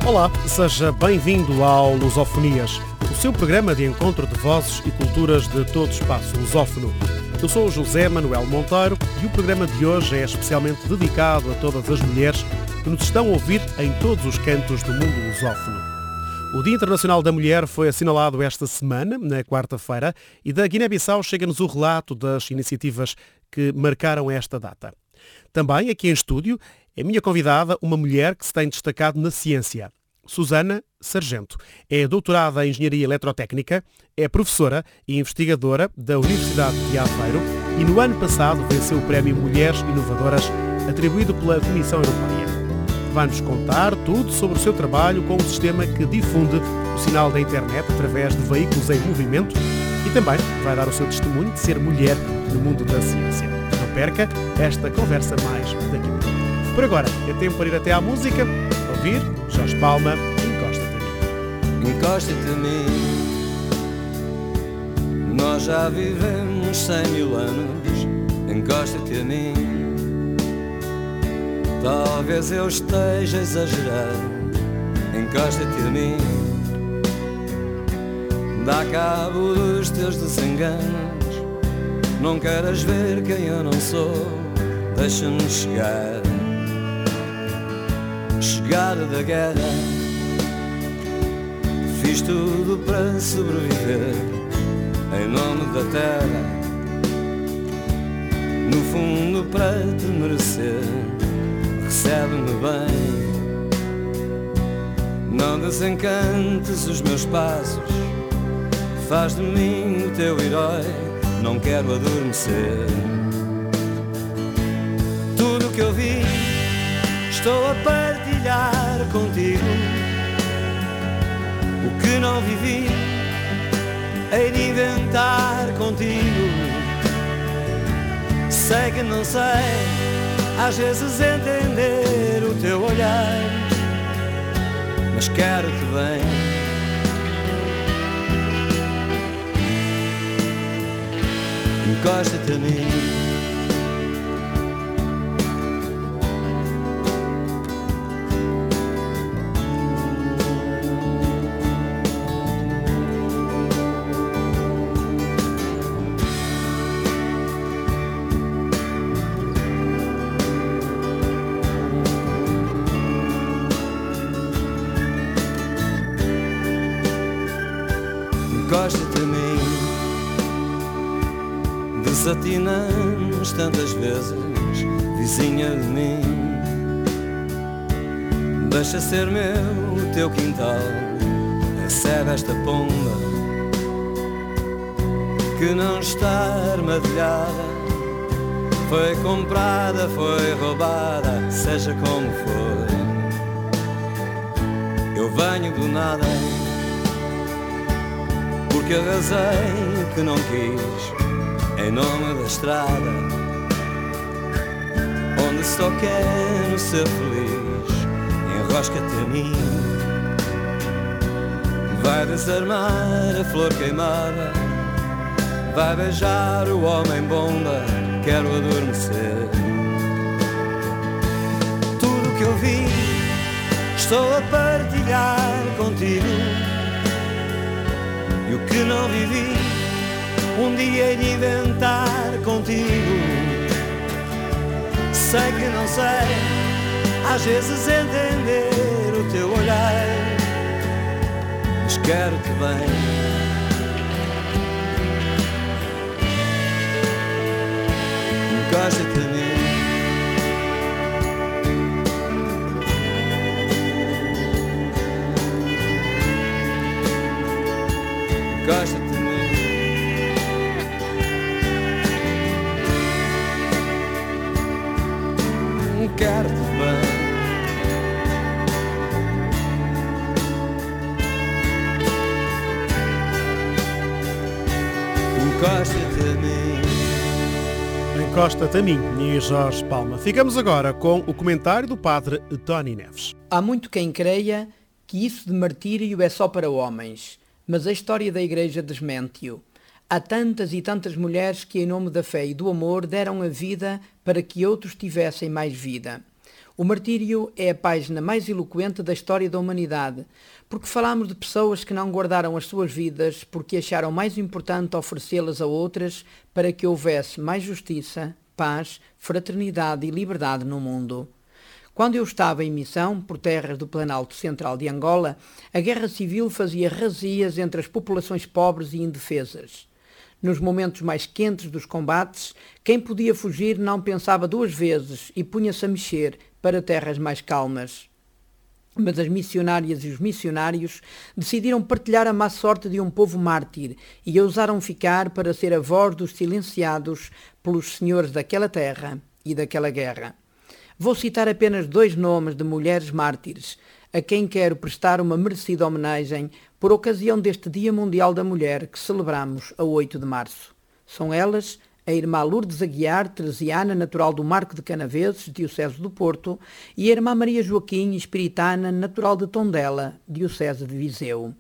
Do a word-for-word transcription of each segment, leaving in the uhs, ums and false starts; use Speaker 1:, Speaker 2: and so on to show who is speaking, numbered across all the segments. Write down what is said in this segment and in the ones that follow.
Speaker 1: Olá, seja bem-vindo ao Lusofonias, o seu programa de encontro de vozes e culturas de todo o espaço lusófono. Eu sou o José Manuel Monteiro e o programa de hoje é especialmente dedicado a todas as mulheres que nos estão a ouvir em todos os cantos do mundo lusófono. O Dia Internacional da Mulher foi assinalado esta semana, na quarta-feira, e da Guiné-Bissau chega-nos o relato das iniciativas que marcaram esta data. Também, aqui em estúdio, é minha convidada uma mulher que se tem destacado na ciência. Susana Sargento. É doutorada em Engenharia Eletrotécnica, é professora e investigadora da Universidade de Aveiro e no ano passado venceu o Prémio Mulheres Inovadoras atribuído pela Comissão Europeia. Vai-nos contar tudo sobre o seu trabalho com um sistema que difunde o sinal da internet através de veículos em movimento e também vai dar o seu testemunho de ser mulher no mundo da ciência. Não perca esta conversa mais daqui a pouco. Por agora, é tempo para ir até à música, ouvir Jorge Palma, Encosta-te a mim.
Speaker 2: Encosta-te a mim. Nós já vivemos cem mil anos. Encosta-te a mim. Talvez eu esteja exagerando. Encosta-te a mim. Dá cabo dos teus desenganos. Não queras ver quem eu não sou. Deixa-me chegar. Chegada da guerra, fiz tudo para sobreviver em nome da terra, no fundo para te merecer. Recebe-me bem, não desencantes os meus passos, faz de mim o teu herói, não quero adormecer. Tudo que eu vi estou a partilhar contigo. O que não vivi hei de inventar contigo. Sei que não sei às vezes entender o teu olhar, mas quero-te bem. Encosta-te a mim. Encosta-te a mim. Desatinamos tantas vezes, vizinha de mim. Deixa ser meu o teu quintal. Recebe esta pomba que não está armadilhada. Foi comprada, foi roubada, seja como for. Eu venho do nada, porque arrasei o que não quis, em nome da estrada, onde só quero ser feliz. Enrosca-te a mim. Vai desarmar a flor queimada, vai beijar o homem bomba, quero adormecer. Tudo que eu vi estou a partilhar contigo. E o que não vivi, um dia hei de inventar contigo. Sei que não sei, às vezes entender o teu olhar, mas quero-te bem. Encosta-te a mim. Encosta-te a mim. Quero-te bem. Encosta-te a mim.
Speaker 1: Encosta-te a mim, e Jorge Palma. Ficamos agora com o comentário do padre Tony Neves.
Speaker 3: Há muito quem creia que isso de martírio é só para homens, mas a história da Igreja desmente-o. Há tantas e tantas mulheres que, em nome da fé e do amor, deram a vida para que outros tivessem mais vida. O martírio é a página mais eloquente da história da humanidade, porque falamos de pessoas que não guardaram as suas vidas porque acharam mais importante oferecê-las a outras para que houvesse mais justiça, paz, fraternidade e liberdade no mundo. Quando eu estava em missão por terras do Planalto Central de Angola, a guerra civil fazia razias entre as populações pobres e indefesas. Nos momentos mais quentes dos combates, quem podia fugir não pensava duas vezes e punha-se a mexer para terras mais calmas. Mas as missionárias e os missionários decidiram partilhar a má sorte de um povo mártir e ousaram ficar para ser a voz dos silenciados pelos senhores daquela terra e daquela guerra. Vou citar apenas dois nomes de mulheres mártires, a quem quero prestar uma merecida homenagem por ocasião deste Dia Mundial da Mulher que celebramos a oito de março. São elas a irmã Lourdes Aguiar, teresiana, natural do Marco de Canaveses, diocese do Porto, e a irmã Maria Joaquim, espiritana, natural de Tondela, diocese de Viseu.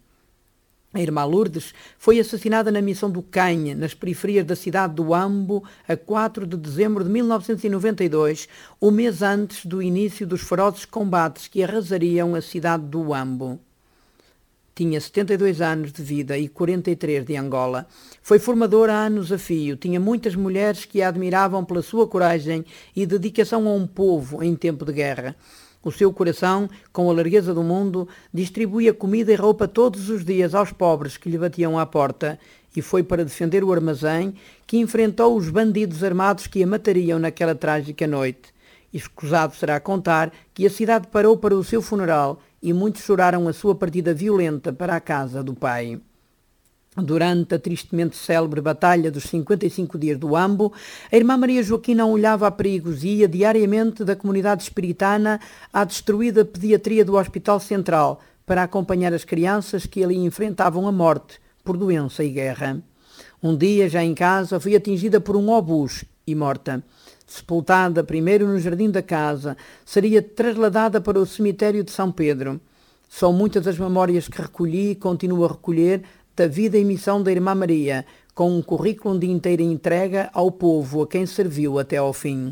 Speaker 3: A irmã Lourdes foi assassinada na missão do Canha, nas periferias da cidade do Huambo, a quatro de dezembro de mil novecentos e noventa e dois, um mês antes do início dos ferozes combates que arrasariam a cidade do Huambo. Tinha setenta e dois anos de vida e quarenta e três de Angola. Foi formadora há anos a fio, tinha muitas mulheres que a admiravam pela sua coragem e dedicação a um povo em tempo de guerra. O seu coração, com a largueza do mundo, distribuía comida e roupa todos os dias aos pobres que lhe batiam à porta, e foi para defender o armazém que enfrentou os bandidos armados que a matariam naquela trágica noite. Escusado será contar que a cidade parou para o seu funeral e muitos choraram a sua partida violenta para a casa do pai. Durante a tristemente célebre Batalha dos cinquenta e cinco dias do Huambo, a irmã Maria Joaquim não olhava a perigos e ia diariamente da comunidade espiritana à destruída pediatria do Hospital Central para acompanhar as crianças que ali enfrentavam a morte por doença e guerra. Um dia, já em casa, foi atingida por um obus e morta. Sepultada primeiro no jardim da casa, seria trasladada para o cemitério de São Pedro. São muitas as memórias que recolhi e continuo a recolher da vida e missão da irmã Maria, com um currículo de inteira entrega ao povo a quem serviu até ao fim.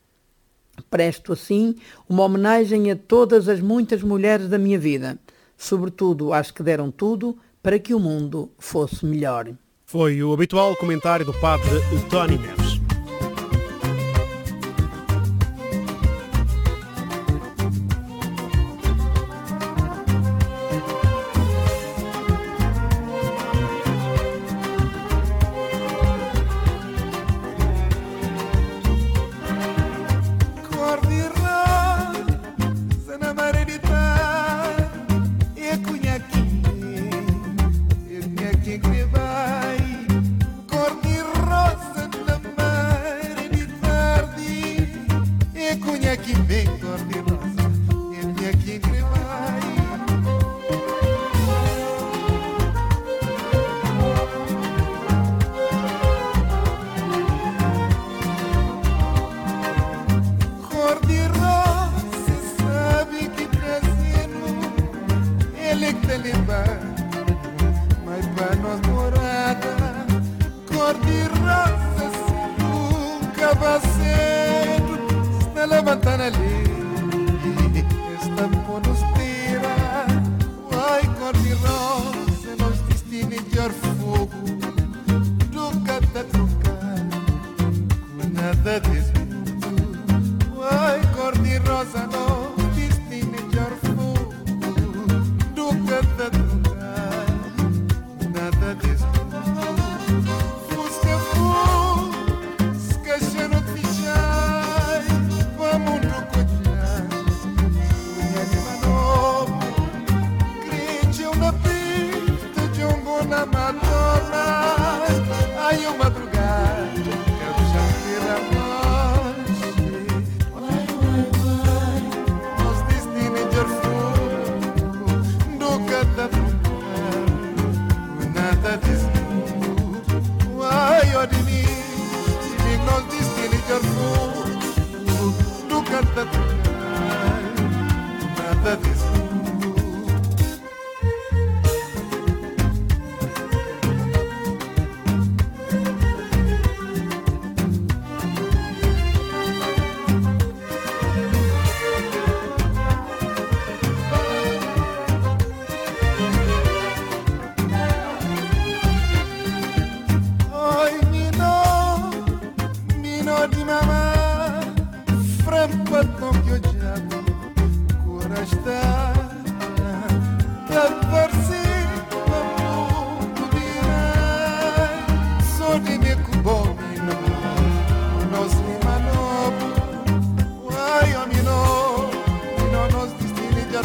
Speaker 3: Presto assim uma homenagem a todas as muitas mulheres da minha vida, sobretudo às que deram tudo para que o mundo fosse melhor.
Speaker 1: Foi o habitual comentário do padre Tony Neves.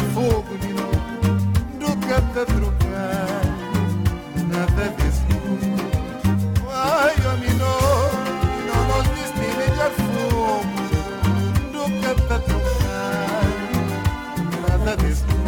Speaker 4: fogo, Nino, nunca te trocar, nada desse mundo. Ai, oh, Nino, Nino, nós destino de fogo, nunca te trocar, nada desse mundo.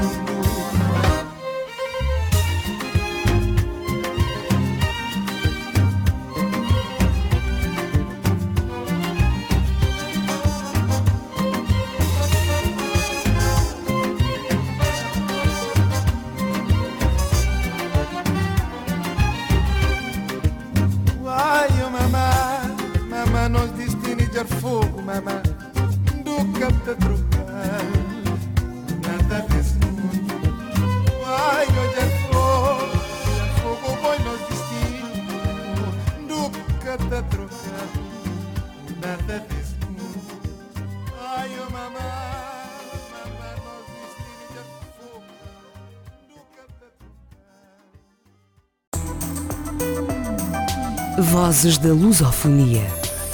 Speaker 4: Fogo, mamá, nunca te trocar, nada desse mundo. Ai, hoje é fogo, é fogo, boi nos destino, nunca te trocar, nada desse mundo. Ai, oh mamá, mamá, nos destino de fogo, nunca te trocar.
Speaker 5: Vozes da Lusofonia.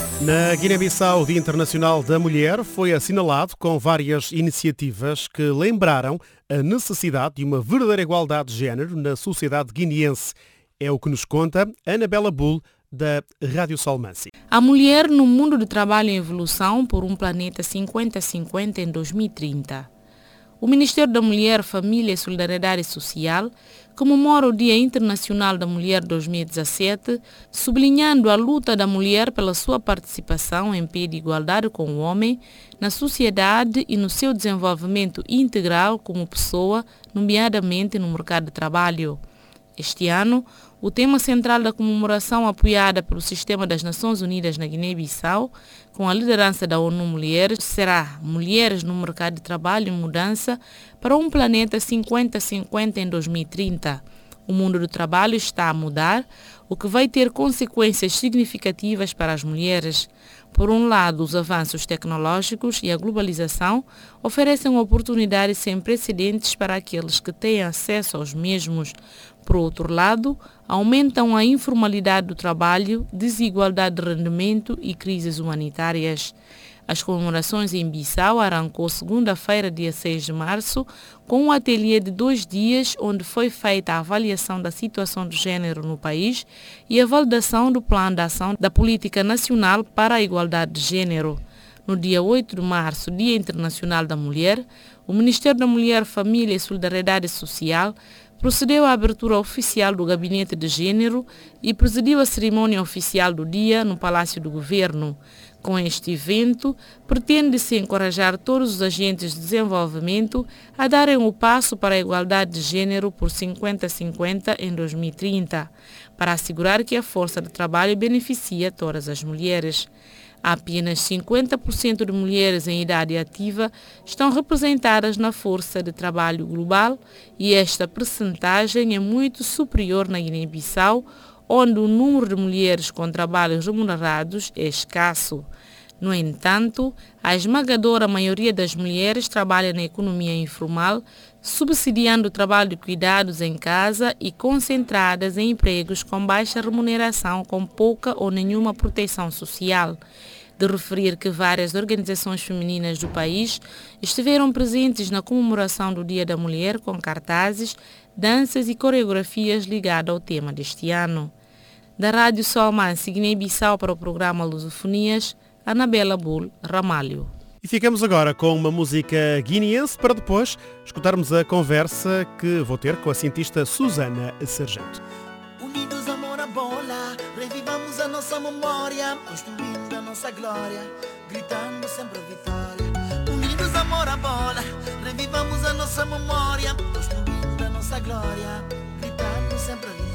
Speaker 1: Na Guiné-Bissau, o Dia Internacional da Mulher foi assinalado com várias iniciativas que lembraram a necessidade de uma verdadeira igualdade de género na sociedade guineense. É o que nos conta Anabela Bull, da Rádio Solmansi.
Speaker 6: A mulher no mundo do trabalho em evolução por um planeta cinquenta cinquenta em dois mil e trinta. O Ministério da Mulher, Família e Solidariedade Social comemora o Dia Internacional da Mulher dois mil e dezassete, sublinhando a luta da mulher pela sua participação em pé de igualdade com o homem na sociedade e no seu desenvolvimento integral como pessoa, nomeadamente no mercado de trabalho. Este ano, o tema central da comemoração apoiada pelo Sistema das Nações Unidas na Guiné-Bissau, com a liderança da ONU Mulheres, será Mulheres no Mercado de Trabalho em Mudança para um planeta cinquenta cinquenta em dois mil e trinta. O mundo do trabalho está a mudar, o que vai ter consequências significativas para as mulheres. Por um lado, os avanços tecnológicos e a globalização oferecem oportunidades sem precedentes para aqueles que têm acesso aos mesmos. Por outro lado, aumentam a informalidade do trabalho, desigualdade de rendimento e crises humanitárias. As comemorações em Bissau arrancou segunda-feira, dia seis de março, com um ateliê de dois dias onde foi feita a avaliação da situação de gênero no país e a validação do Plano de Ação da Política Nacional para a Igualdade de Gênero. No dia oito de março, Dia Internacional da Mulher, o Ministério da Mulher, Família e Solidariedade Social procedeu à abertura oficial do Gabinete de Gênero e presidiu a cerimônia oficial do dia no Palácio do Governo. Com este evento, pretende-se encorajar todos os agentes de desenvolvimento a darem o passo para a igualdade de gênero por cinquenta cinquenta em dois mil e trinta, para assegurar que a força de trabalho beneficia todas as mulheres. Apenas cinquenta por cento de mulheres em idade ativa estão representadas na força de trabalho global e esta percentagem é muito superior na Guiné-Bissau, onde o número de mulheres com trabalhos remunerados é escasso. No entanto, a esmagadora maioria das mulheres trabalha na economia informal, subsidiando o trabalho de cuidados em casa e concentradas em empregos com baixa remuneração, com pouca ou nenhuma proteção social. De referir que várias organizações femininas do país estiveram presentes na comemoração do Dia da Mulher com cartazes, danças e coreografias ligadas ao tema deste ano. Da Rádio Solmansi, Guiné-Bissau, para o programa Lusofonias, Anabela Bull, Ramalho.
Speaker 1: E ficamos agora com uma música guineense para depois escutarmos a conversa que vou ter com a cientista Susana Sargento.
Speaker 7: Unidos amor a bola, revivamos a nossa memória, construindo a nossa glória, gritando sempre vitória. Unidos amor a bola, revivamos a nossa memória, construindo a nossa glória, gritando sempre vitória.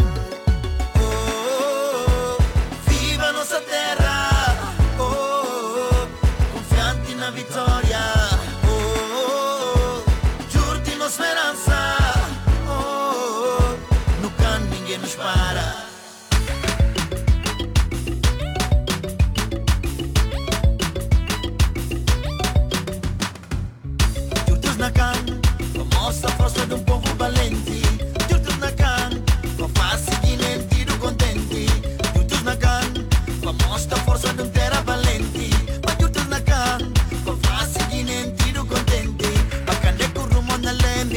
Speaker 7: A nossa terra, oh, oh, oh, confiante na vitória, oh, oh, juro-te na esperança, oh, oh, no canto ninguém nos para. Juro-te na canto, mostra a força de um povo valente. Juro-te na canto, com face guinente e do contente. Juro-te na canto, mostra a força de um terra valente. Mas tu na can, com face guinente do contente. Bacande com rumo na leme,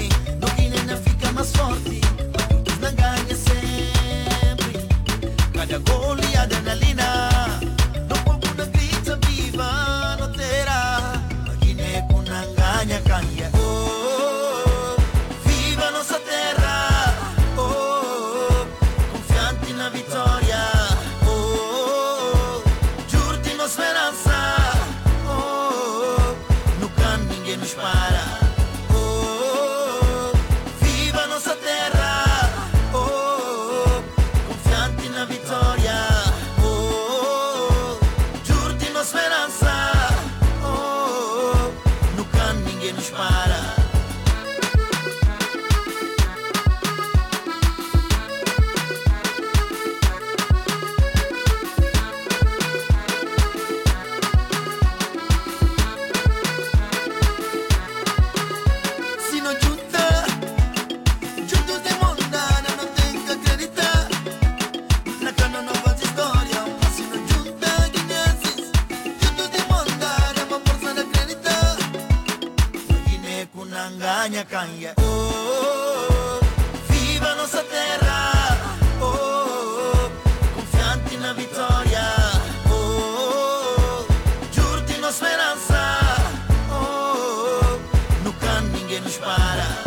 Speaker 7: ganha canha. Oh, oh, oh, viva a nossa terra, oh, oh, oh, confiante na vitória, oh, oh, oh, juro-te na esperança, oh, oh, oh, no canto ninguém nos para.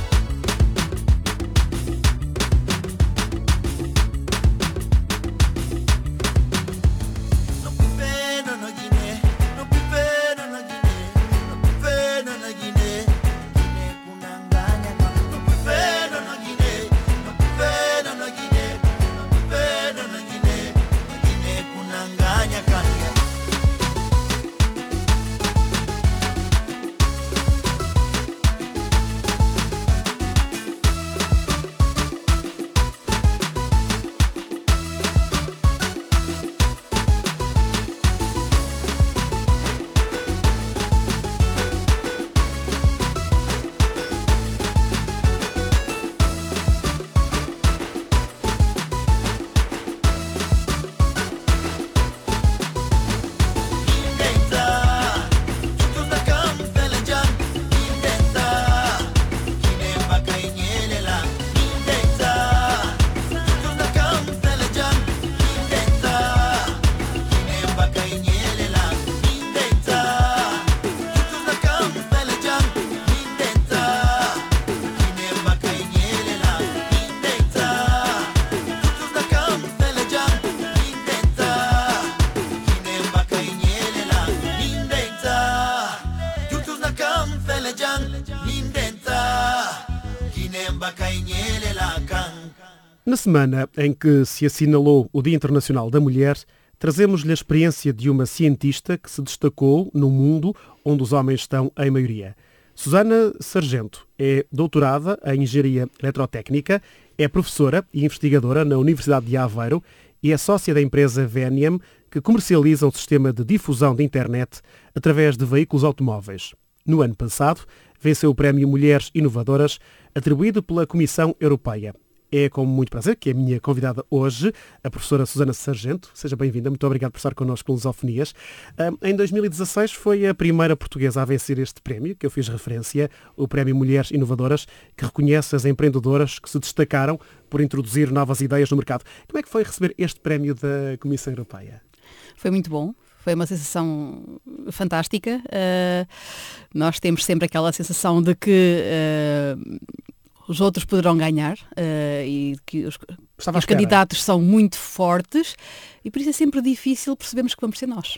Speaker 1: Na semana em que se assinalou o Dia Internacional da Mulher, trazemos-lhe a experiência de uma cientista que se destacou num mundo onde os homens estão em maioria. Susana Sargento é doutorada em Engenharia Eletrotécnica, é professora e investigadora na Universidade de Aveiro e é sócia da empresa Veniam, que comercializa um sistema de difusão de internet através de veículos automóveis. No ano passado, venceu o Prémio Mulheres Inovadoras, atribuído pela Comissão Europeia. É com muito prazer que é a minha convidada hoje, a professora Susana Sargento. Seja bem-vinda, muito obrigado por estar connosco com Lusofonias. Em dois mil e dezasseis foi a primeira portuguesa a vencer este prémio, que eu fiz referência, o Prémio Mulheres Inovadoras, que reconhece as empreendedoras que se destacaram por introduzir novas ideias no mercado. Como é que foi receber este prémio da Comissão Europeia?
Speaker 8: Foi muito bom. Foi uma sensação fantástica. Uh, nós temos sempre aquela sensação de que uh, os outros poderão ganhar uh, e que os, e os candidatos são muito fortes e por isso é sempre difícil percebermos que vamos ser nós.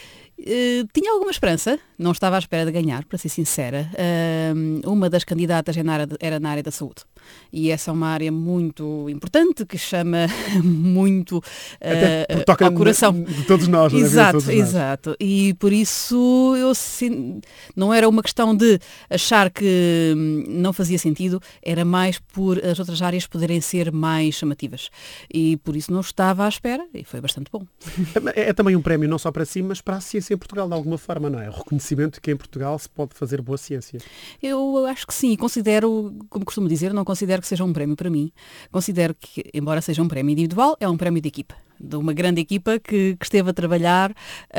Speaker 8: Uh, tinha alguma esperança, não estava à espera de ganhar, para ser sincera. Uh, uma das candidatas era na, área de, era na área da saúde. E essa é uma área muito importante, que chama muito uh,
Speaker 1: toca
Speaker 8: ao coração.
Speaker 1: De, de todos nós.
Speaker 8: Exato,
Speaker 1: todos
Speaker 8: exato. Nós. E por isso eu não era uma questão de achar que não fazia sentido, era mais por as outras áreas poderem ser mais chamativas. E por isso não estava à espera e foi bastante bom.
Speaker 1: É, é também um prémio não só para si, mas para a ciência em Portugal, de alguma forma, não é? O reconhecimento que em Portugal se pode fazer boa ciência.
Speaker 8: Eu acho que sim, considero, como costumo dizer, não considero que seja um prémio para mim. Considero que, embora seja um prémio individual, é um prémio de equipa. De uma grande equipa que, que esteve a trabalhar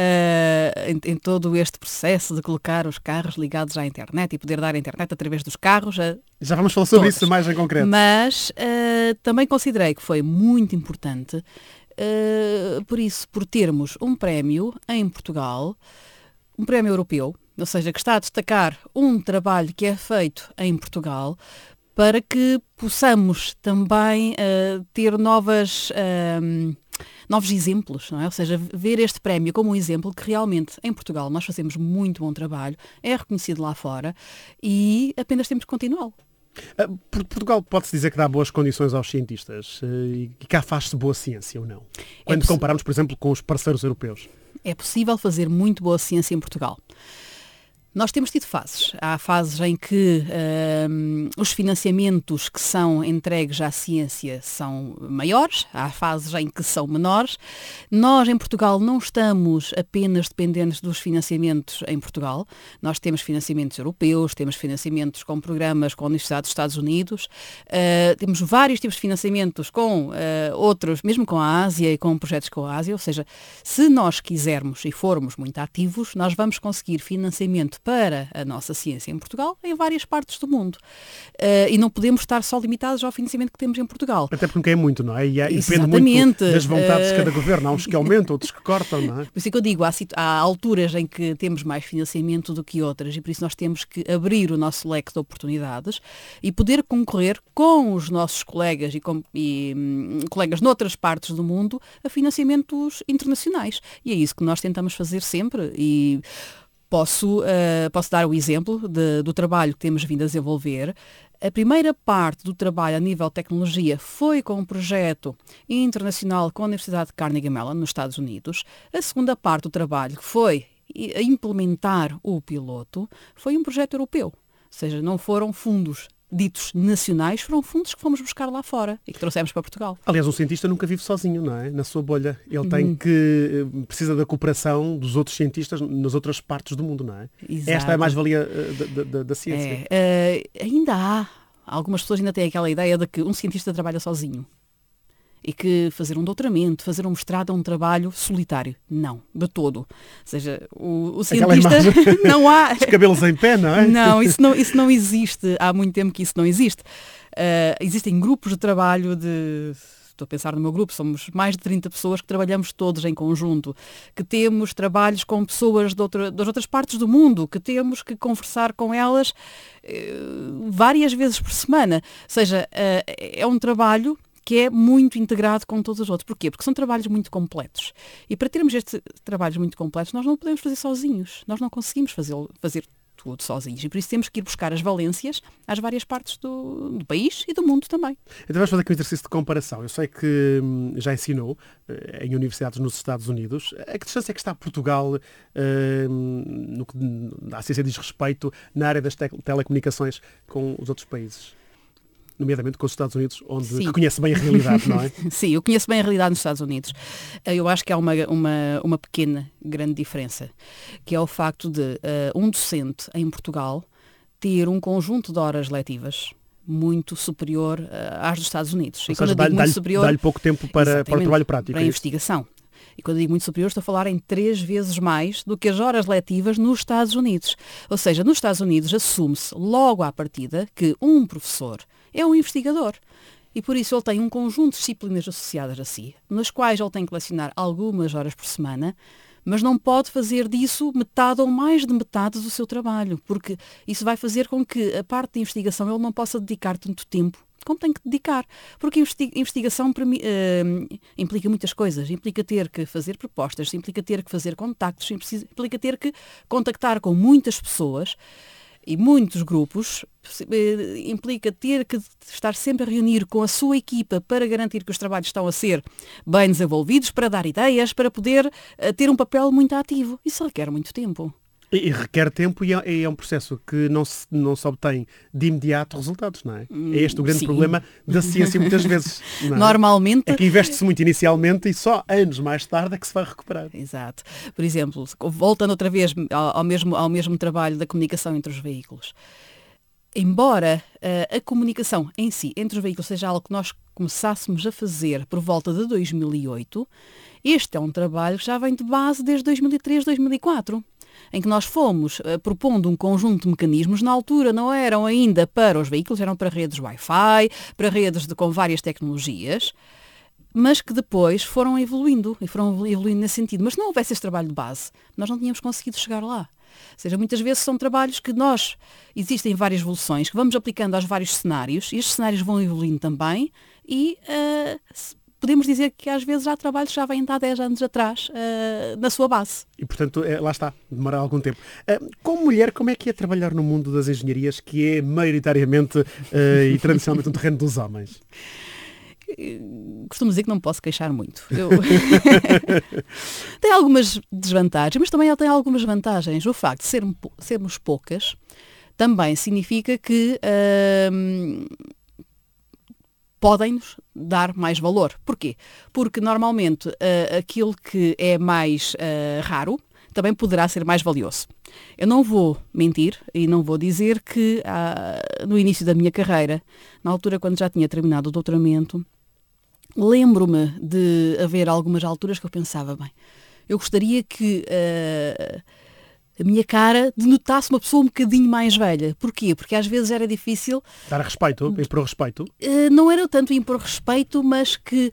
Speaker 8: uh, em, em todo este processo de colocar os carros ligados à internet e poder dar a internet através dos carros. A
Speaker 1: Já vamos falar sobre
Speaker 8: todos.
Speaker 1: Isso mais em concreto.
Speaker 8: Mas uh, também considerei que foi muito importante, uh, por isso, por termos um prémio em Portugal, um prémio europeu, ou seja, que está a destacar um trabalho que é feito em Portugal, para que possamos também uh, ter novas, uh, novos exemplos, não é? Ou seja, ver este prémio como um exemplo que realmente em Portugal nós fazemos muito bom trabalho, é reconhecido lá fora e apenas temos que continuá-lo.
Speaker 1: Uh, Portugal pode-se dizer que dá boas condições aos cientistas uh, e cá faz-se boa ciência ou não? Quando é comparamos, por exemplo, com os parceiros europeus.
Speaker 8: É possível fazer muito boa ciência em Portugal. Nós temos tido fases. Há fases em que um, os financiamentos que são entregues à ciência são maiores, há fases em que são menores. Nós, em Portugal, não estamos apenas dependentes dos financiamentos em Portugal. Nós temos financiamentos europeus, temos financiamentos com programas com a Universidade dos Estados Unidos, uh, temos vários tipos de financiamentos com uh, outros, mesmo com a Ásia e com projetos com a Ásia. Ou seja, se nós quisermos e formos muito ativos, nós vamos conseguir financiamento para a nossa ciência em Portugal em várias partes do mundo. Uh, e não podemos estar só limitados ao financiamento que temos em Portugal.
Speaker 1: Até porque nunca é muito, não é? E, é, e depende muito das vontades de cada governo. Há uns que aumentam, outros que cortam, não é?
Speaker 8: Por isso é que eu digo, há, há alturas em que temos mais financiamento do que outras e por isso nós temos que abrir o nosso leque de oportunidades e poder concorrer com os nossos colegas e, com, e hum, colegas noutras partes do mundo a financiamentos internacionais. E é isso que nós tentamos fazer sempre e posso, uh, posso dar o exemplo de, do trabalho que temos vindo a desenvolver. A primeira parte do trabalho a nível de tecnologia foi com um projeto internacional com a Universidade de Carnegie Mellon, nos Estados Unidos. A segunda parte do trabalho, que foi a implementar o piloto, foi um projeto europeu. Ou seja, não foram fundos ditos nacionais, foram fundos que fomos buscar lá fora e que trouxemos para Portugal.
Speaker 1: Aliás, um cientista nunca vive sozinho, não é? Na sua bolha. Ele tem que, precisa da cooperação dos outros cientistas nas outras partes do mundo, não é?
Speaker 8: Exato.
Speaker 1: Esta é a mais-valia uh, da, da, da ciência.
Speaker 8: É, uh, ainda há, algumas pessoas ainda têm aquela ideia de que um cientista trabalha sozinho. E que fazer um doutoramento, fazer um mestrado é um trabalho solitário. Não, de todo. Ou seja, o, o cientista não há...
Speaker 1: Os cabelos em pé, não é?
Speaker 8: Não, isso não, isso não existe. Há muito tempo que isso não existe. Uh, existem grupos de trabalho de... Estou a pensar no meu grupo, somos mais de trinta pessoas que trabalhamos todos em conjunto, que temos trabalhos com pessoas de outra, das outras partes do mundo, que temos que conversar com elas uh, várias vezes por semana. Ou seja, uh, é um trabalho que é muito integrado com todos os outros. Porquê? Porque são trabalhos muito completos. E para termos estes trabalhos muito completos, nós não o podemos fazer sozinhos. Nós não conseguimos fazer, fazer tudo sozinhos. E por isso temos que ir buscar as valências às várias partes do, do país e do mundo também.
Speaker 1: Então vamos fazer aqui um exercício de comparação. Eu sei que hum, já ensinou uh, em universidades nos Estados Unidos. A que distância é que está Portugal uh, no que a ciência diz respeito na área das te- telecomunicações com os outros países? Nomeadamente com os Estados Unidos, onde Sim. conhece bem a realidade, não é?
Speaker 8: Sim, eu conheço bem a realidade nos Estados Unidos. Eu acho que há uma, uma, uma pequena, grande diferença, que é o facto de uh, um docente em Portugal ter um conjunto de horas letivas muito superior uh, às dos Estados Unidos.
Speaker 1: Ou e seja, dá-lhe, dá-lhe, superior, dá-lhe pouco tempo para, para o trabalho prático.
Speaker 8: Para a investigação. E quando eu digo muito superior, estou a falar em três vezes mais do que as horas letivas nos Estados Unidos. Ou seja, nos Estados Unidos assume-se logo à partida que um professor é um investigador. E por isso ele tem um conjunto de disciplinas associadas a si, nas quais ele tem que lecionar algumas horas por semana, mas não pode fazer disso metade ou mais de metade do seu trabalho, porque isso vai fazer com que a parte de investigação ele não possa dedicar tanto tempo como tem que dedicar, porque a investigação uh, implica muitas coisas, implica ter que fazer propostas, implica ter que fazer contactos, implica ter que contactar com muitas pessoas e muitos grupos, uh, implica ter que estar sempre a reunir com a sua equipa para garantir que os trabalhos estão a ser bem desenvolvidos, para dar ideias, para poder uh, ter um papel muito ativo. Isso requer muito tempo.
Speaker 1: E requer tempo e é, é um processo que não se, não se obtém de imediato resultados, não é? É este o grande
Speaker 8: Sim.
Speaker 1: problema da ciência muitas vezes. Não é?
Speaker 8: Normalmente...
Speaker 1: É que investe-se muito inicialmente e só anos mais tarde é que se vai recuperar.
Speaker 8: Exato. Por exemplo, voltando outra vez ao, ao, mesmo, ao mesmo trabalho da comunicação entre os veículos. Embora uh, a comunicação em si, entre os veículos, seja algo que nós começássemos a fazer por volta de dois mil e oito, este é um trabalho que já vem de base desde dois mil e três, dois mil e quatro. Em que nós fomos uh, propondo um conjunto de mecanismos, na altura não eram ainda para os veículos, eram para redes Wi-Fi, para redes de, com várias tecnologias, mas que depois foram evoluindo, e foram evoluindo nesse sentido. Mas se não houvesse esse trabalho de base, nós não tínhamos conseguido chegar lá. Ou seja, muitas vezes são trabalhos que nós, existem várias evoluções, que vamos aplicando aos vários cenários, e estes cenários vão evoluindo também, e... Uh, podemos dizer que às vezes há trabalhos que já vêm de há dez anos atrás uh, na sua base.
Speaker 1: E portanto, é, lá está, demora algum tempo. Uh, como mulher, como é que é trabalhar no mundo das engenharias, que é maioritariamente uh, e tradicionalmente um terreno dos homens?
Speaker 8: Costumo dizer que não me posso queixar muito. Eu... tem algumas desvantagens, mas também tem algumas vantagens. O facto de ser, sermos poucas também significa que... Uh, podem-nos dar mais valor. Porquê? Porque normalmente uh, aquilo que é mais uh, raro também poderá ser mais valioso. Eu não vou mentir e não vou dizer que uh, no início da minha carreira, na altura quando já tinha terminado o doutoramento, lembro-me de haver algumas alturas que eu pensava, bem, eu gostaria que uh, a minha cara denotasse uma pessoa um bocadinho mais velha. Porquê? Porque às vezes era difícil...
Speaker 1: Dar respeito, impor respeito?
Speaker 8: Uh, não era tanto impor respeito, mas que,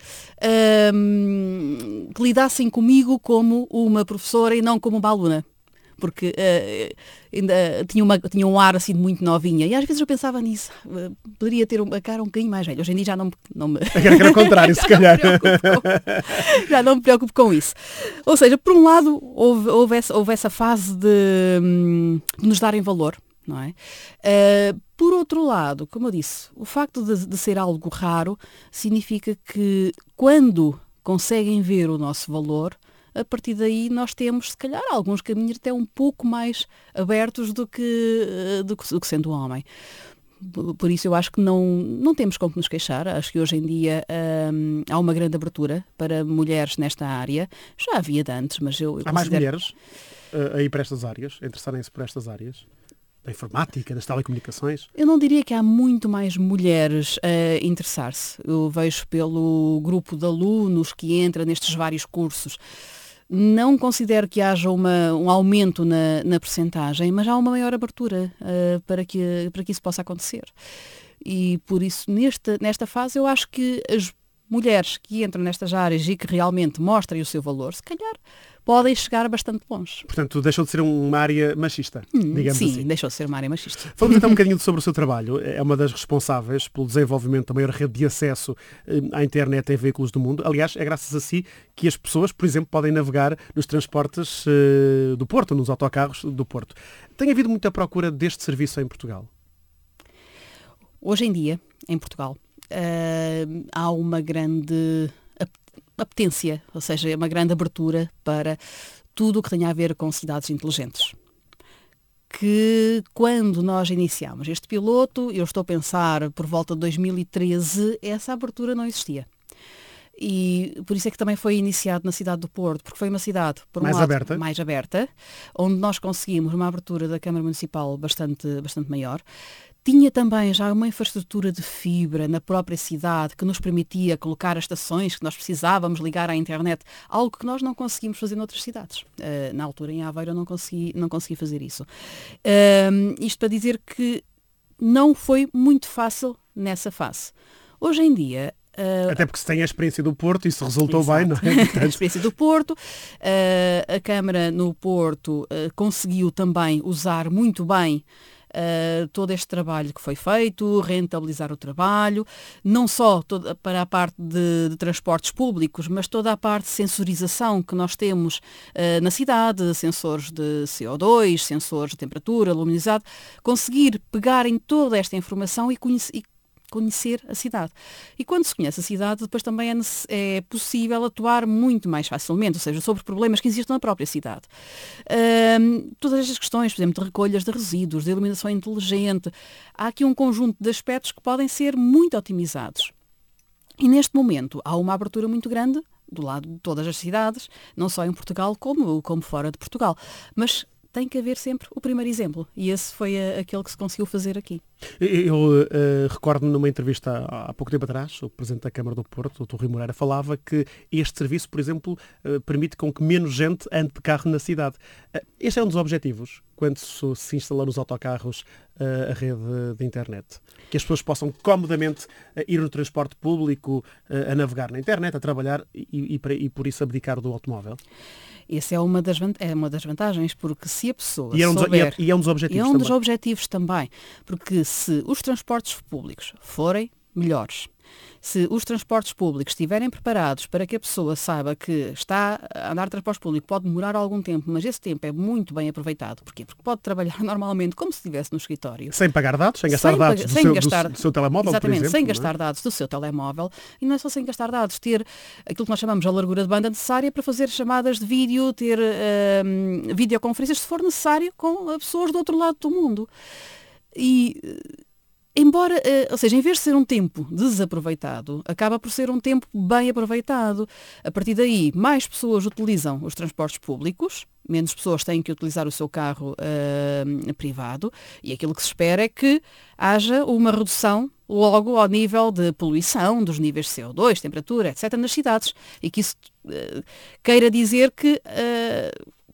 Speaker 8: uh, que lidassem comigo como uma professora e não como uma aluna. Porque uh, ainda tinha, uma, tinha um ar assim de muito novinha. E às vezes eu pensava nisso. Uh, poderia ter uma cara um bocadinho mais velha. Hoje em dia já não, não me...
Speaker 1: Era o contrário, se calhar.
Speaker 8: Com, já não me preocupo com isso. Ou seja, por um lado, houve, houve, essa, houve essa fase de, de nos darem valor. Não é? Uh, por outro lado, como eu disse, o facto de, de ser algo raro significa que quando conseguem ver o nosso valor, a partir daí nós temos, se calhar, alguns caminhos até um pouco mais abertos do que, do que, do que sendo homem. Por isso eu acho que não, não temos como nos queixar. Acho que hoje em dia hum, há uma grande abertura para mulheres nesta área. Já havia de antes, mas eu, eu
Speaker 1: Há
Speaker 8: considero...
Speaker 1: mais mulheres uh, aí para estas áreas, a interessarem-se por estas áreas? Da informática, das telecomunicações?
Speaker 8: Eu não diria que há muito mais mulheres a interessar-se. Eu vejo pelo grupo de alunos que entra nestes vários cursos. Não considero que haja uma, um aumento na, na percentagem, mas há uma maior abertura uh, para, que, para que isso possa acontecer. E por isso, nesta, nesta fase, eu acho que as mulheres que entram nestas áreas e que realmente mostrem o seu valor, se calhar podem chegar bastante longe.
Speaker 1: Portanto, deixou de ser uma área machista,
Speaker 8: hum,
Speaker 1: digamos
Speaker 8: sim,
Speaker 1: assim.
Speaker 8: Sim, deixou de ser uma área machista.
Speaker 1: Falamos então um bocadinho sobre o seu trabalho. É uma das responsáveis pelo desenvolvimento da maior rede de acesso à internet em veículos do mundo. Aliás, é graças a si que as pessoas, por exemplo, podem navegar nos transportes uh, do Porto, nos autocarros do Porto. Tem havido muita procura deste serviço em Portugal?
Speaker 8: Hoje em dia, em Portugal, uh, há uma grande apetência, ou seja, uma grande abertura para tudo o que tenha a ver com cidades inteligentes. Que quando nós iniciámos este piloto, eu estou a pensar por volta de dois mil e treze, essa abertura não existia. E por isso é que também foi iniciado na cidade do Porto, porque foi uma cidade, por um
Speaker 1: mais
Speaker 8: lado,
Speaker 1: aberta.
Speaker 8: mais aberta, onde nós conseguimos uma abertura da Câmara Municipal bastante, bastante maior. Tinha também já uma infraestrutura de fibra na própria cidade que nos permitia colocar as estações que nós precisávamos ligar à internet, algo que nós não conseguimos fazer noutras cidades. Uh, na altura, em Aveiro, eu não consegui, não consegui fazer isso. Uh, isto para dizer que não foi muito fácil nessa fase. Hoje em dia...
Speaker 1: Uh, Até porque se tem a experiência do Porto, isso resultou exato. Bem, não é?
Speaker 8: A experiência do Porto, uh, a Câmara no Porto uh, conseguiu também usar muito bem Uh, todo este trabalho que foi feito, rentabilizar o trabalho, não só toda, para a parte de, de transportes públicos, mas toda a parte de sensorização que nós temos uh, na cidade, sensores de C O dois, sensores de temperatura, luminosidade, conseguir pegar em toda esta informação e conhecer, conhecer a cidade. E quando se conhece a cidade, depois também é, é possível atuar muito mais facilmente, ou seja, sobre problemas que existem na própria cidade. Um, todas estas questões, por exemplo, de recolhas de resíduos, de iluminação inteligente, há aqui um conjunto de aspectos que podem ser muito otimizados. E neste momento há uma abertura muito grande do lado de todas as cidades, não só em Portugal como, como fora de Portugal. Mas tem que haver sempre o primeiro exemplo. E esse foi a, aquele que se conseguiu fazer aqui.
Speaker 1: Eu uh, recordo-me numa entrevista há, há pouco tempo atrás, o Presidente da Câmara do Porto, o doutor Rui Moreira, falava que este serviço, por exemplo, uh, permite com que menos gente ande de carro na cidade. Uh, este é um dos objetivos, quando se, se instalar nos autocarros uh, a rede de internet. Que as pessoas possam comodamente uh, ir no transporte público, uh, a navegar na internet, a trabalhar e, e, e por isso abdicar do automóvel.
Speaker 8: Essa é uma das, é uma das vantagens, porque se a pessoa
Speaker 1: e é um,
Speaker 8: souber...
Speaker 1: dos, e é um dos objetivos
Speaker 8: é um
Speaker 1: também.
Speaker 8: dos objetivos também, porque se os transportes públicos forem melhores, se os transportes públicos estiverem preparados para que a pessoa saiba que está a andar de transporte público, pode demorar algum tempo, mas esse tempo é muito bem aproveitado. Porquê? Porque pode trabalhar normalmente como se estivesse no escritório.
Speaker 1: Sem pagar dados, sem gastar
Speaker 8: sem
Speaker 1: dados
Speaker 8: pagar,
Speaker 1: do,
Speaker 8: sem
Speaker 1: seu,
Speaker 8: gastar,
Speaker 1: do, do seu telemóvel,
Speaker 8: exatamente,
Speaker 1: por exemplo.
Speaker 8: Sem gastar é? dados do seu telemóvel. E não é só sem gastar dados, ter aquilo que nós chamamos de largura de banda necessária para fazer chamadas de vídeo, ter uh, videoconferências, se for necessário, com pessoas do outro lado do mundo. E... Embora, ou seja, em vez de ser um tempo desaproveitado, acaba por ser um tempo bem aproveitado. A partir daí, mais pessoas utilizam os transportes públicos, menos pessoas têm que utilizar o seu carro uh, privado, e aquilo que se espera é que haja uma redução logo ao nível de poluição, dos níveis de C O dois, temperatura, etcétera, nas cidades. E que isso uh, queira dizer que... Uh,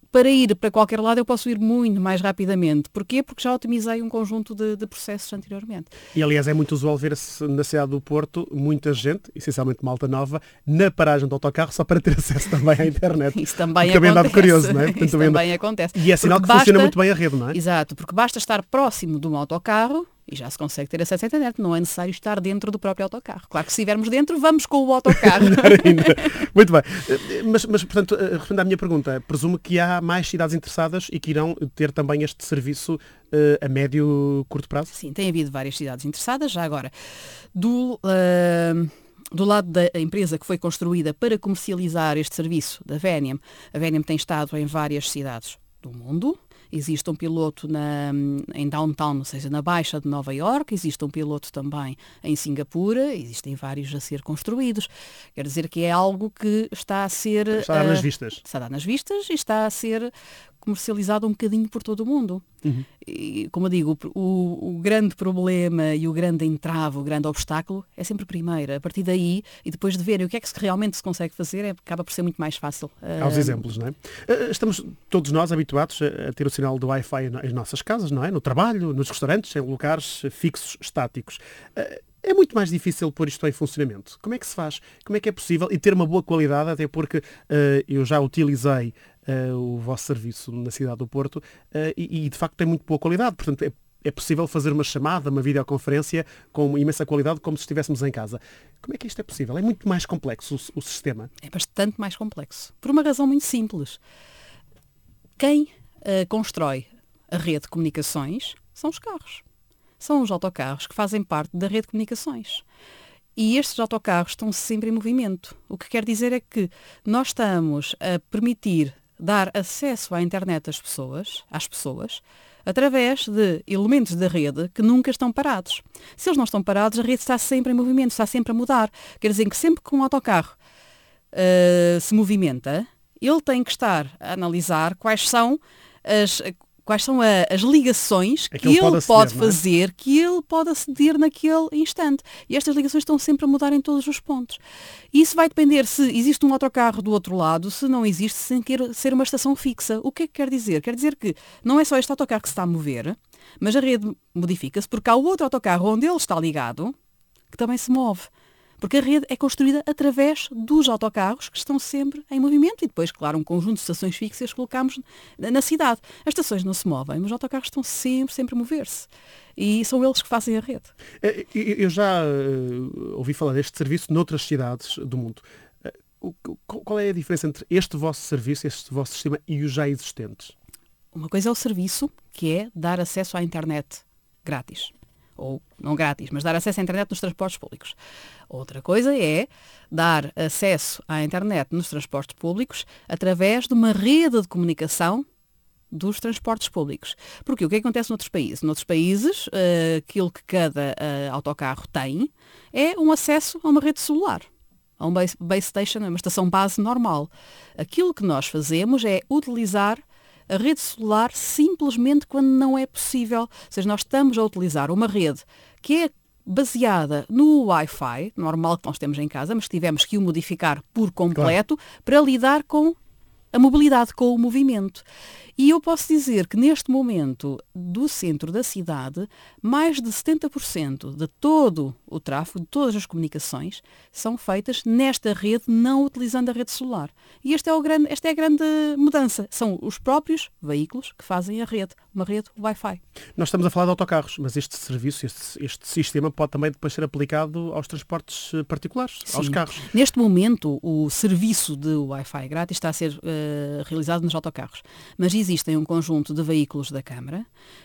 Speaker 8: para ir para qualquer lado eu posso ir muito mais rapidamente. Porquê? Porque já otimizei um conjunto de, de processos anteriormente.
Speaker 1: E aliás é muito usual ver-se na cidade do Porto muita gente, essencialmente malta nova, na paragem do autocarro só para ter acesso também à internet.
Speaker 8: Isso também
Speaker 1: também
Speaker 8: acontece.
Speaker 1: Andava curioso, não é? Portanto,
Speaker 8: Isso
Speaker 1: também
Speaker 8: também
Speaker 1: anda...
Speaker 8: acontece.
Speaker 1: E é sinal
Speaker 8: Porque
Speaker 1: que
Speaker 8: basta...
Speaker 1: funciona muito bem a rede, não é?
Speaker 8: Exato, porque basta estar próximo de um autocarro e já se consegue ter acesso à internet. Não é necessário estar dentro do próprio autocarro. Claro que se estivermos dentro, vamos com o autocarro.
Speaker 1: Muito bem. Mas, mas, portanto, respondendo à minha pergunta, presumo que há mais cidades interessadas e que irão ter também este serviço uh, a médio, curto prazo?
Speaker 8: Sim, tem havido várias cidades interessadas. Já agora, do, uh, do lado da empresa que foi construída para comercializar este serviço, da Veniam, a Veniam tem estado em várias cidades do mundo. Existe um piloto na, em downtown, ou seja, na Baixa de Nova Iorque, existe um piloto também em Singapura, existem vários a ser construídos. Quer dizer que é algo que está a ser...
Speaker 1: Está a dar nas vistas.
Speaker 8: Está a dar nas vistas e está a ser comercializado um bocadinho por todo o mundo.
Speaker 1: Uhum.
Speaker 8: E, como eu digo, o, o grande problema e o grande entrave, o grande obstáculo é sempre primeiro. A partir daí, e depois de verem o que é que realmente se consegue fazer, é, acaba por ser muito mais fácil.
Speaker 1: Há os exemplos, não é? Estamos todos nós habituados a ter o sinal do Wi-Fi nas nossas casas, não é? No trabalho, nos restaurantes, em lugares fixos, estáticos. É muito mais difícil pôr isto em funcionamento. Como é que se faz? Como é que é possível? E ter uma boa qualidade, até porque uh, eu já utilizei uh, o vosso serviço na cidade do Porto uh, e, e, de facto, tem muito boa qualidade. Portanto, é, é possível fazer uma chamada, uma videoconferência com imensa qualidade, como se estivéssemos em casa. Como é que isto é possível? É muito mais complexo o, o sistema?
Speaker 8: É bastante mais complexo. Por uma razão muito simples. Quem uh, constrói a rede de comunicações são os carros. São os autocarros que fazem parte da rede de comunicações. E estes autocarros estão sempre em movimento. O que quer dizer é que nós estamos a permitir dar acesso à internet às pessoas, às pessoas através de elementos da rede que nunca estão parados. Se eles não estão parados, a rede está sempre em movimento, está sempre a mudar. Quer dizer que sempre que um autocarro uh, se movimenta, ele tem que estar a analisar quais são as... Quais são a, as ligações que, que ele, ele pode, pode aceder, fazer, é? que ele pode aceder naquele instante. E estas ligações estão sempre a mudar em todos os pontos. E isso vai depender se existe um autocarro do outro lado, se não existe, sem querer ser uma estação fixa. O que é que quer dizer? Quer dizer que não é só este autocarro que se está a mover, mas a rede modifica-se porque há outro autocarro onde ele está ligado que também se move. Porque a rede é construída através dos autocarros que estão sempre em movimento e depois, claro, um conjunto de estações fixas que colocamos na cidade. As estações não se movem, mas os autocarros estão sempre, sempre a mover-se. E são eles que fazem a rede.
Speaker 1: Eu já ouvi falar deste serviço noutras cidades do mundo. Qual é a diferença entre este vosso serviço, este vosso sistema e os já existentes?
Speaker 8: Uma coisa é o serviço, que é dar acesso à internet grátis. Ou não grátis, mas dar acesso à internet nos transportes públicos. Outra coisa é dar acesso à internet nos transportes públicos através de uma rede de comunicação dos transportes públicos. Porque o que acontece noutros países? Noutros países, uh, aquilo que cada uh, autocarro tem é um acesso a uma rede celular, a um base, base station, uma estação base normal. Aquilo que nós fazemos é utilizar a rede celular simplesmente quando não é possível. Ou seja, nós estamos a utilizar uma rede que é baseada no Wi-Fi, normal que nós temos em casa, mas tivemos que o modificar por completo, claro, para lidar com a mobilidade, com o movimento. E eu posso dizer que neste momento, do centro da cidade, mais de setenta por cento de todo o tráfego, de todas as comunicações, são feitas nesta rede, não utilizando a rede celular. E este é o grande, esta é a grande mudança. São os próprios veículos que fazem a rede, uma rede Wi-Fi.
Speaker 1: Nós estamos a falar de autocarros, mas este serviço, este, este sistema pode também depois ser aplicado aos transportes particulares, Sim. aos carros.
Speaker 8: Neste momento, o serviço de Wi-Fi grátis está a ser uh, realizado nos autocarros. Mas existem um conjunto de veículos da Câmara,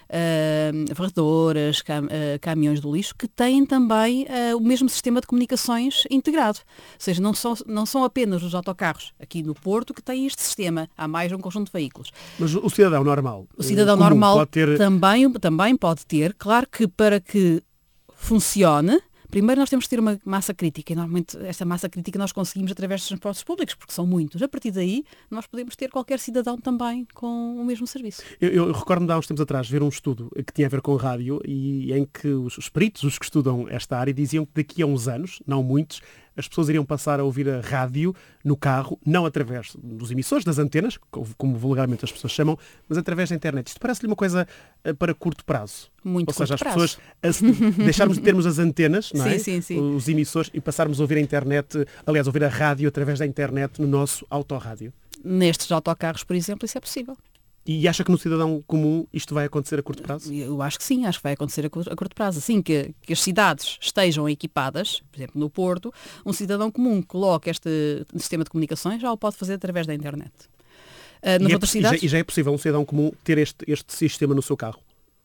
Speaker 8: uh, varredoras, cam, uh, caminhões do lixo, que têm também uh, o mesmo sistema de comunicações integrado. Ou seja, não são, não são apenas os autocarros aqui no Porto que têm este sistema, há mais um conjunto de veículos.
Speaker 1: Mas o cidadão normal?
Speaker 8: O cidadão
Speaker 1: comum,
Speaker 8: normal
Speaker 1: pode ter...
Speaker 8: também, também pode ter, claro que para que funcione, primeiro nós temos que ter uma massa crítica e normalmente esta massa crítica nós conseguimos através dos transportes públicos, porque são muitos. A partir daí nós podemos ter qualquer cidadão também com o mesmo serviço.
Speaker 1: Eu, eu recordo-me de há uns tempos atrás ver um estudo que tinha a ver com rádio e em que os, os peritos, os que estudam esta área, diziam que daqui a uns anos, não muitos, as pessoas iriam passar a ouvir a rádio no carro, não através dos emissores, das antenas, como vulgarmente as pessoas chamam, mas através da internet. Isto parece-lhe uma coisa uh, para curto prazo.
Speaker 8: Muito
Speaker 1: Ou seja,
Speaker 8: curto
Speaker 1: as
Speaker 8: prazo.
Speaker 1: pessoas a, deixarmos de termos as antenas, não é?
Speaker 8: Sim, sim, sim.
Speaker 1: Os emissores, e passarmos a ouvir a internet, aliás, a ouvir a rádio através da internet no nosso autorrádio.
Speaker 8: Nestes autocarros, por exemplo, isso é possível.
Speaker 1: E acha que no cidadão comum isto vai acontecer a curto prazo?
Speaker 8: Eu acho que sim, acho que vai acontecer a curto, a curto prazo. Assim que, que as cidades estejam equipadas, por exemplo, no Porto, um cidadão comum coloca este sistema de comunicações, já o pode fazer através da internet. Uh, nas
Speaker 1: e,
Speaker 8: outras
Speaker 1: é,
Speaker 8: cidades,
Speaker 1: e, já, e já é possível um cidadão comum ter este, este sistema no seu carro?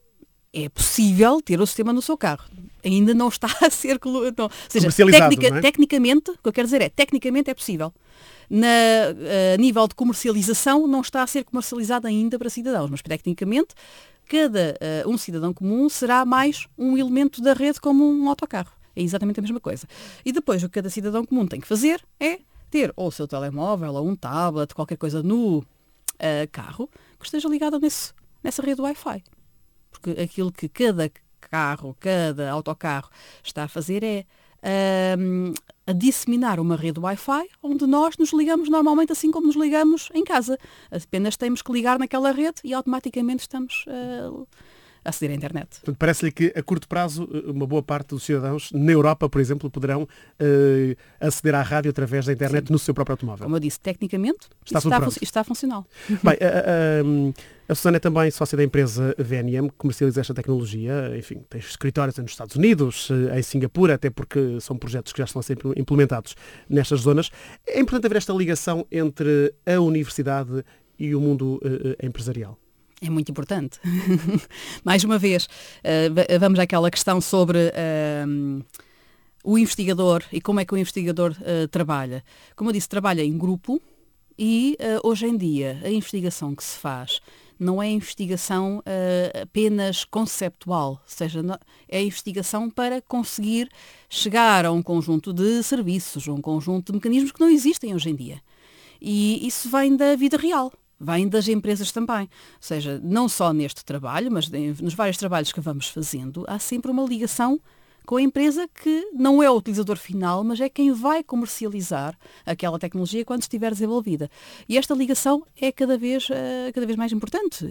Speaker 8: É possível ter o sistema no seu carro. Ainda não está a ser... Não. Ou seja,
Speaker 1: comercializado,
Speaker 8: tecnica,
Speaker 1: não é?
Speaker 8: Tecnicamente, o que eu quero dizer é, tecnicamente é possível. Na, a nível de comercialização, não está a ser comercializado ainda para cidadãos, mas tecnicamente, cada uh, um cidadão comum será mais um elemento da rede como um autocarro. É exatamente a mesma coisa. E depois, o que cada cidadão comum tem que fazer é ter ou o seu telemóvel, ou um tablet, qualquer coisa no uh, carro, que esteja ligado nesse, nessa rede Wi-Fi. Porque aquilo que cada carro, cada autocarro está a fazer é um, a disseminar uma rede Wi-Fi onde nós nos ligamos normalmente assim como nos ligamos em casa. Apenas temos que ligar naquela rede e automaticamente estamos uh, a aceder à internet.
Speaker 1: Portanto, parece-lhe que a curto prazo uma boa parte dos cidadãos na Europa, por exemplo, poderão uh, aceder à rádio através da internet. Sim. No seu próprio automóvel.
Speaker 8: Como eu disse, tecnicamente
Speaker 1: está,
Speaker 8: está, fun- está funcional.
Speaker 1: Bem, a, a, a Susana é também sócia da empresa V N M, que comercializa esta tecnologia. Enfim, tem escritórios nos Estados Unidos, em Singapura, até porque são projetos que já estão a ser implementados nestas zonas. É importante haver esta ligação entre a universidade e o mundo uh, empresarial.
Speaker 8: É muito importante. Mais uma vez, uh, vamos àquela questão sobre uh, o investigador e como é que o investigador uh, trabalha. Como eu disse, trabalha em grupo e uh, hoje em dia a investigação que se faz não é investigação uh, apenas conceptual, ou seja, não, é investigação para conseguir chegar a um conjunto de serviços, a um conjunto de mecanismos que não existem hoje em dia. E isso vem da vida real. Vem das empresas também. Ou seja, não só neste trabalho, mas nos vários trabalhos que vamos fazendo, há sempre uma ligação com a empresa que não é o utilizador final, mas é quem vai comercializar aquela tecnologia quando estiver desenvolvida. E esta ligação é cada vez, uh, cada vez mais importante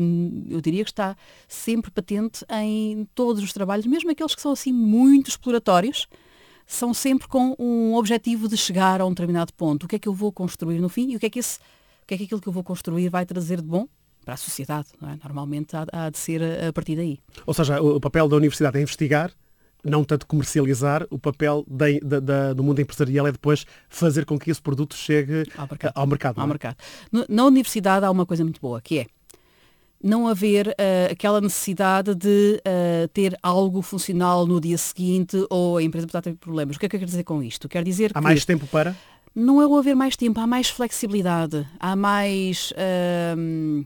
Speaker 8: e eu diria que está sempre patente em todos os trabalhos, mesmo aqueles que são assim muito exploratórios, são sempre com um objetivo de chegar a um determinado ponto. O que é que eu vou construir no fim e o que é que esse o que é que aquilo que eu vou construir vai trazer de bom para a sociedade, não é? Normalmente há, há de ser a, a partir daí.
Speaker 1: Ou seja, o papel da universidade é investigar, não tanto comercializar, o papel da, da, da, do mundo empresarial é depois fazer com que esse produto chegue ao mercado. Ao mercado,
Speaker 8: ao mercado. No, na universidade há uma coisa muito boa, que é não haver uh, aquela necessidade de uh, ter algo funcional no dia seguinte ou a empresa pode ter problemas. O que é que eu quero dizer com isto? Quero dizer
Speaker 1: há
Speaker 8: que
Speaker 1: mais tempo para...
Speaker 8: Não é o haver mais tempo, há mais flexibilidade, há mais um,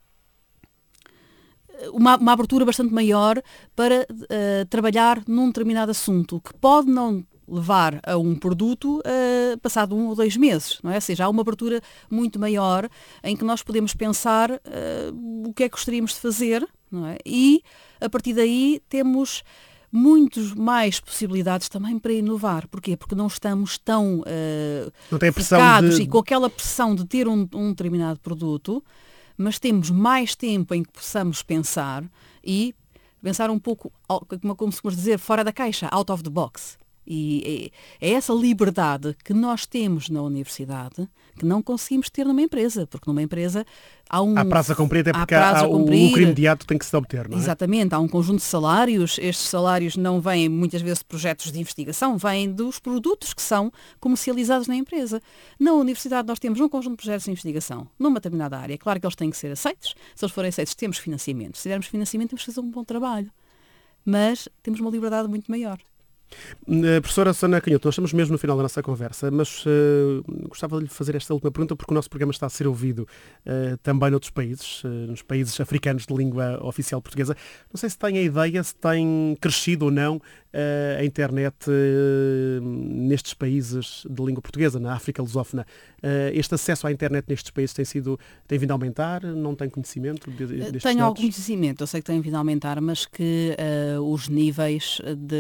Speaker 8: uma, uma abertura bastante maior para uh, trabalhar num determinado assunto, que pode não levar a um produto uh, passado um ou dois meses, não é? Ou seja, há uma abertura muito maior em que nós podemos pensar uh, o que é que gostaríamos de fazer, não é? E a partir daí temos muitas mais possibilidades também para inovar. Porquê? Porque não estamos tão uh,
Speaker 1: não tem a pressão
Speaker 8: focados
Speaker 1: de...
Speaker 8: e com aquela pressão de ter um, um determinado produto, mas temos mais tempo em que possamos pensar e pensar um pouco, como costumamos dizer, fora da caixa, out of the box. E é essa liberdade que nós temos na universidade que não conseguimos ter numa empresa, porque numa empresa há um...
Speaker 1: Há prazo a cumprir, até porque há, há o lucro imediato tem que se obter, não é?
Speaker 8: Exatamente, há um conjunto de salários, estes salários não vêm muitas vezes de projetos de investigação, vêm dos produtos que são comercializados na empresa. Na universidade nós temos um conjunto de projetos de investigação numa determinada área, é claro que eles têm que ser aceitos, se eles forem aceitos temos financiamento, se tivermos financiamento temos que fazer um bom trabalho, mas temos uma liberdade muito maior.
Speaker 1: Uh, professora Susana Canhoto, nós estamos mesmo no final da nossa conversa, mas uh, gostava de lhe fazer esta última pergunta porque o nosso programa está a ser ouvido uh, também noutros países, uh, nos países africanos de língua oficial portuguesa. Não sei se tem a ideia, se tem crescido ou não uh, a internet uh, nestes países de língua portuguesa, na África lusófona. Uh, este acesso à internet nestes países tem sido, tem vindo a aumentar? Não tem conhecimento de, destes
Speaker 8: Tenho
Speaker 1: dados?
Speaker 8: algum conhecimento, eu sei que tem vindo a aumentar, mas que uh, os níveis de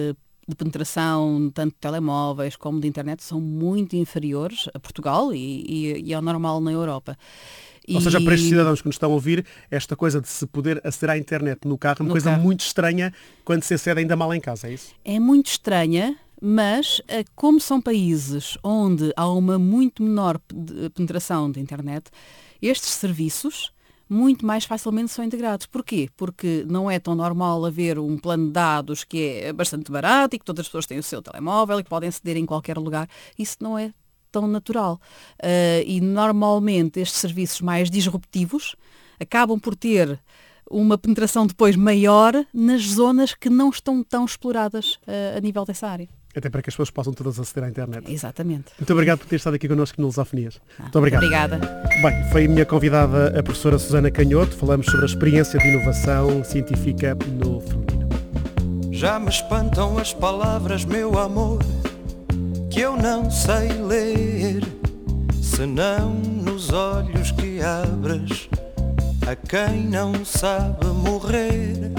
Speaker 8: de penetração, tanto de telemóveis como de internet, são muito inferiores a Portugal e, e, e ao normal na Europa.
Speaker 1: Ou
Speaker 8: e...
Speaker 1: seja, para estes cidadãos que nos estão a ouvir, esta coisa de se poder aceder à internet no carro é uma
Speaker 8: no
Speaker 1: coisa
Speaker 8: carro.
Speaker 1: muito estranha quando se acede ainda mal em casa, é isso?
Speaker 8: É muito estranha, mas como são países onde há uma muito menor penetração de internet, estes serviços muito mais facilmente são integrados. Porquê? Porque não é tão normal haver um plano de dados que é bastante barato e que todas as pessoas têm o seu telemóvel e que podem aceder em qualquer lugar. Isso não é tão natural. Uh, e normalmente estes serviços mais disruptivos acabam por ter uma penetração depois maior nas zonas que não estão tão exploradas uh, a nível dessa área.
Speaker 1: Até para que as pessoas possam todas aceder à internet.
Speaker 8: Exatamente.
Speaker 1: Muito obrigado por ter estado aqui connosco no Lusofonias.
Speaker 8: Ah,
Speaker 1: muito obrigado.
Speaker 8: Obrigada.
Speaker 1: Bem, foi a minha convidada a professora Susana Canhoto. Falamos sobre a experiência de inovação científica no feminino.
Speaker 2: Já me espantam as palavras, meu amor, que eu não sei ler, senão nos olhos que abres a quem não sabe morrer.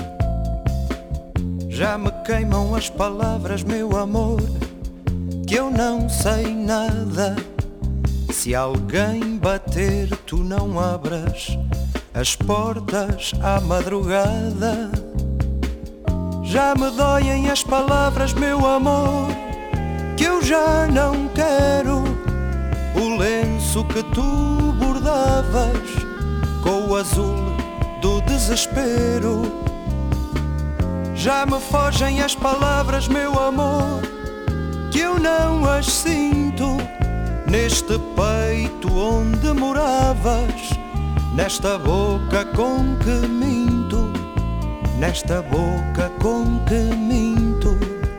Speaker 2: Já me queimam as palavras, meu amor, que eu não sei nada. Se alguém bater, tu não abras as portas à madrugada. Já me doem as palavras, meu amor, que eu já não quero o lenço que tu bordavas com o azul do desespero. Já me fogem as palavras, meu amor, que eu não as sinto neste peito onde moravas, nesta boca com que minto, nesta boca com que minto.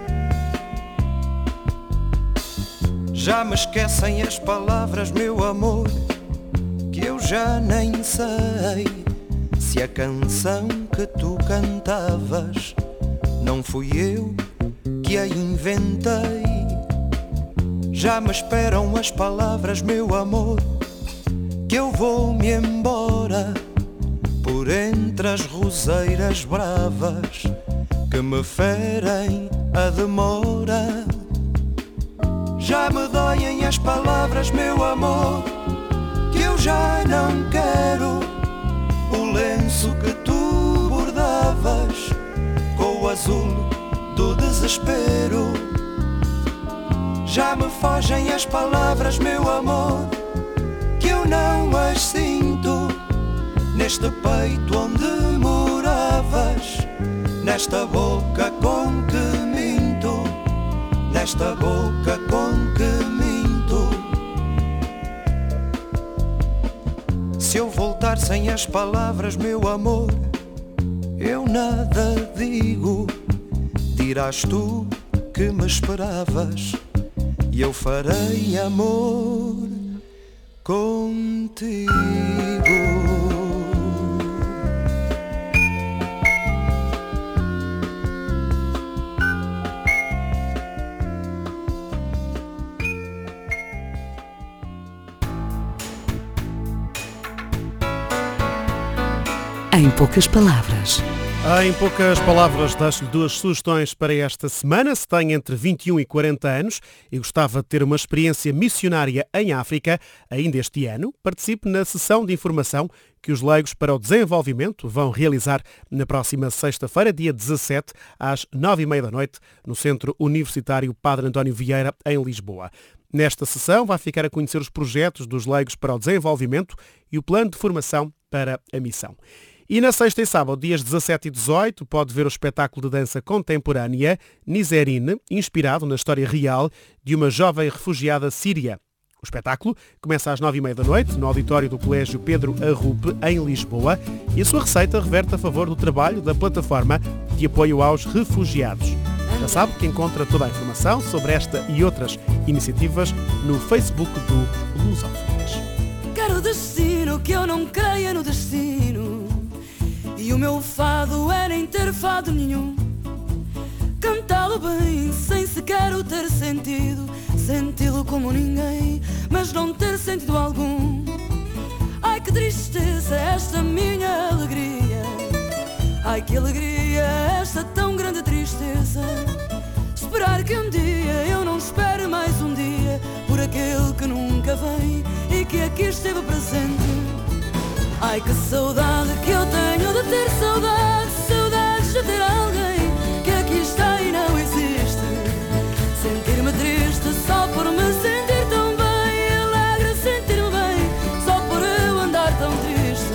Speaker 2: Já me esquecem as palavras, meu amor, que eu já nem sei se a canção que tu cantavas não fui eu que a inventei. Já me esperam as palavras, meu amor, que eu vou-me embora por entre as roseiras bravas que me ferem a demora. Já me doem as palavras, meu amor, que eu já não quero o lenço que tu bordavas com o azul do desespero. Já me fogem as palavras, meu amor, que eu não as sinto neste peito onde moravas, nesta boca com que minto, nesta boca com que minto. Se eu voltar sem as palavras, meu amor, eu nada digo. Dirás tu que me esperavas e eu farei amor contigo.
Speaker 5: Em poucas palavras.
Speaker 1: Em poucas palavras, deixo-lhe duas sugestões para esta semana. Se tem entre vinte e um e quarenta anos e gostava de ter uma experiência missionária em África, ainda este ano, participe na sessão de informação que os Leigos para o Desenvolvimento vão realizar na próxima sexta-feira, dia dezassete, às nove e meia da noite, no Centro Universitário Padre António Vieira, em Lisboa. Nesta sessão vai ficar a conhecer os projetos dos Leigos para o Desenvolvimento e o plano de formação para a missão. E na sexta e sábado, dias dezassete e dezoito, pode ver o espetáculo de dança contemporânea Nizerine, inspirado na história real de uma jovem refugiada síria. O espetáculo começa às nove e meia da noite, no auditório do Colégio Pedro Arrupe, em Lisboa, e a sua receita reverte a favor do trabalho da plataforma de apoio aos refugiados. Já sabe que encontra toda a informação sobre esta e outras iniciativas no Facebook do Lusofonias.
Speaker 9: Quero destino, que eu não creia no destino, e o meu fado é nem ter fado nenhum. Cantá-lo bem, sem sequer o ter sentido, senti-lo como ninguém, mas não ter sentido algum. Ai que tristeza esta minha alegria, ai que alegria esta tão grande tristeza. Esperar que um dia eu não espere mais um dia por aquele que nunca vem e que aqui esteve presente. Ai, que saudade que eu tenho de ter saudade, saudades de ter alguém que aqui está e não existe. Sentir-me triste só por me sentir tão bem, alegre sentir-me bem só por eu andar tão triste.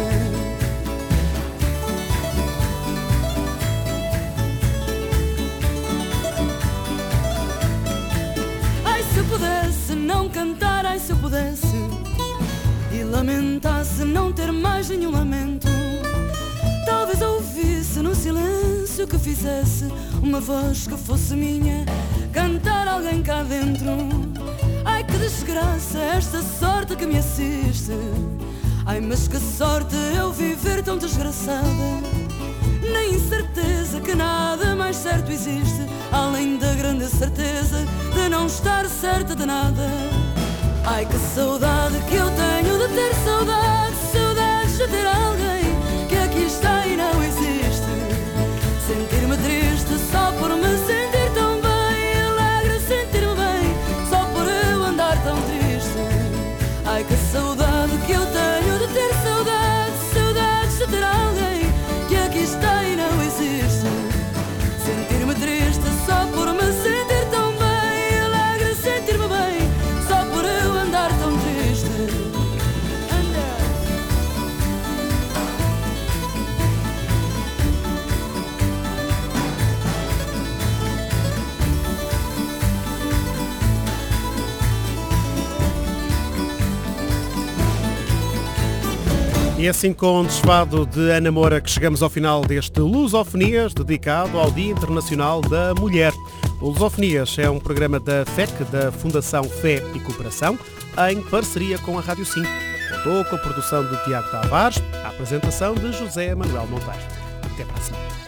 Speaker 9: Ai, se eu pudesse não cantar, ai, se eu pudesse e lamentasse não ter mais nenhum lamento, talvez ouvisse no silêncio que fizesse uma voz que fosse minha, cantar alguém cá dentro. Ai, que desgraça esta sorte que me assiste. Ai, mas que sorte eu viver tão desgraçada, na incerteza que nada mais certo existe, além da grande certeza de não estar certa de nada. Ai, que saudade que eu tenho de ter saudade, saudades de ter alguém que aqui está e não existe. Sentir-me triste só por me sentir tão bem, alegre sentir-me bem só por eu andar tão triste. Ai, que saudade que eu tenho de ter saudade, saudades de ter alguém que aqui está e não existe. Sentir-me triste só por me sentir tão bem, alegre sentir-me bem só por eu andar tão triste. Anda.
Speaker 1: E assim, com o desfado de Ana Moura, que chegamos ao final deste Lusofonias, dedicado ao Dia Internacional da Mulher. O Lusofonias é um programa da F E C, da Fundação Fé e Cooperação, em parceria com a Rádio cinco. Contou com a produção de Tiago Tavares, a apresentação de José Manuel Monteiro. Até para a semana.